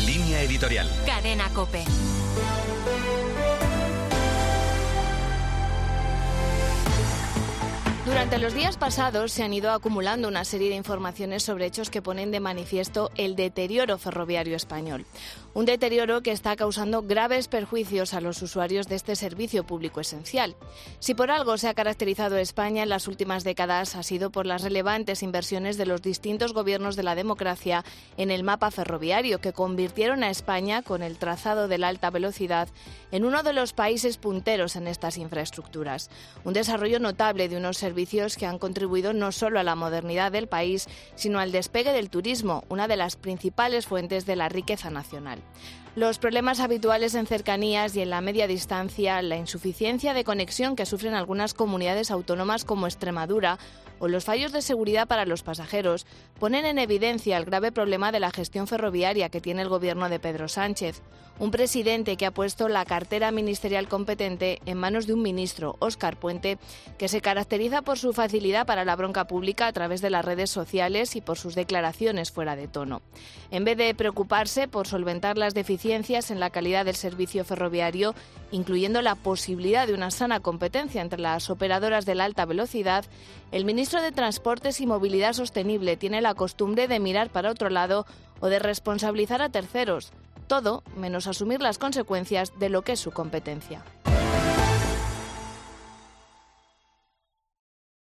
Línea editorial. Cadena COPE. Durante los días pasados se han ido acumulando una serie de informaciones sobre hechos que ponen de manifiesto el deterioro ferroviario español. Un deterioro que está causando graves perjuicios a los usuarios de este servicio público esencial. Si por algo se ha caracterizado España en las últimas décadas ha sido por las relevantes inversiones de los distintos gobiernos de la democracia en el mapa ferroviario, que convirtieron a España, con el trazado de la alta velocidad, en uno de los países punteros en estas infraestructuras. Un desarrollo notable de unos servicios que han contribuido no solo a la modernidad del país, sino al despegue del turismo, una de las principales fuentes de la riqueza nacional. Los problemas habituales en cercanías y en la media distancia, la insuficiencia de conexión que sufren algunas comunidades autónomas como Extremadura o los fallos de seguridad para los pasajeros ponen en evidencia el grave problema de la gestión ferroviaria que tiene el gobierno de Pedro Sánchez. Un presidente que ha puesto la cartera ministerial competente en manos de un ministro, Óscar Puente, que se caracteriza por su facilidad para la bronca pública a través de las redes sociales y por sus declaraciones fuera de tono. En vez de preocuparse por solventar las deficiencias en la calidad del servicio ferroviario, incluyendo la posibilidad de una sana competencia entre las operadoras de la alta velocidad, el ministro de Transportes y Movilidad Sostenible tiene la costumbre de mirar para otro lado o de responsabilizar a terceros. Todo menos asumir las consecuencias de lo que es su competencia.